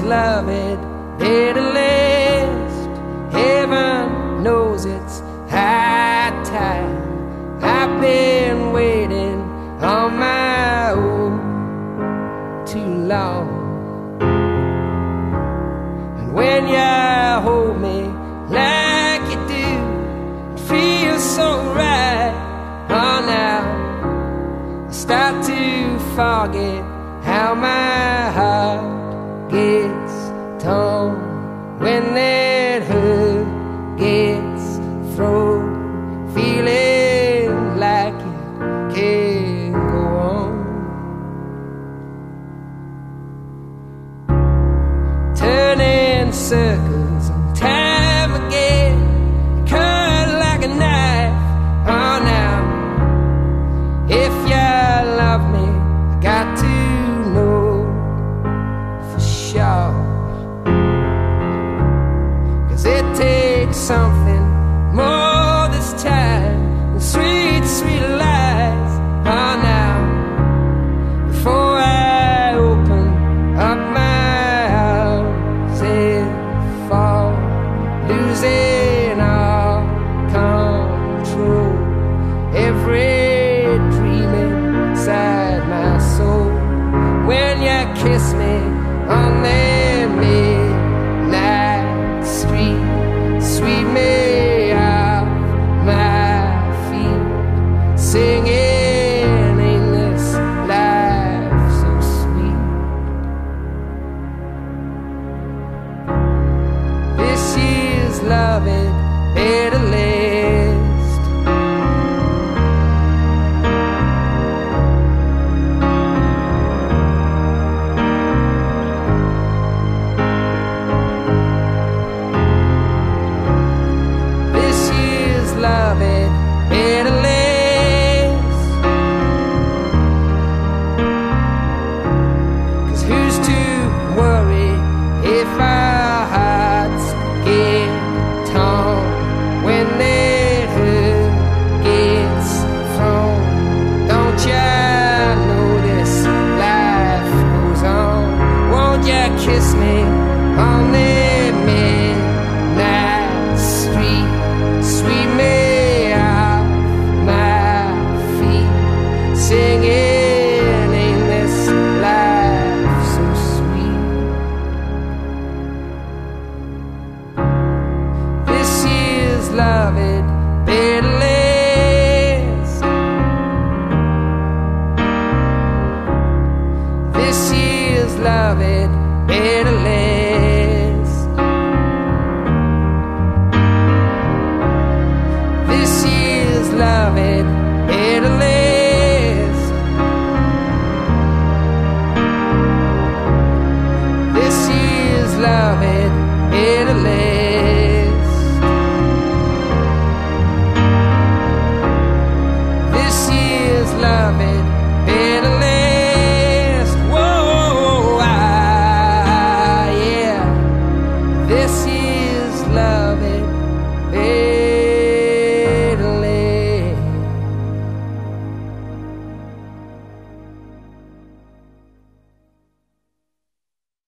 love it better last. Heaven knows it's high time. I've been waiting on my own too long. And when you hold me like you do, it feels so right. Oh, now I start to forget how my heart gets torn when that hurt gets thrown, feeling like you can't go on. Turning circles on time again, cut like a knife. Oh, now if you love me, I got to know for sure. 'Cause it takes something more this time than sweet, sweet lies. Oh, now before I open up my arms and fall, losing all control, every dream inside my soul. When you kiss me on that midnight street, sweep me off my feet, singing, ain't this life so sweet? This year's love it better last. This year's love it better last. 'Cause who's to worry if our hearts get torn when that hurt gets thrown? Don't you know this life goes on? Won't you kiss me on that midnight street, sweep me off my feet, singing, ain't this life so sweet? This year's love it better last. This year's love it better last.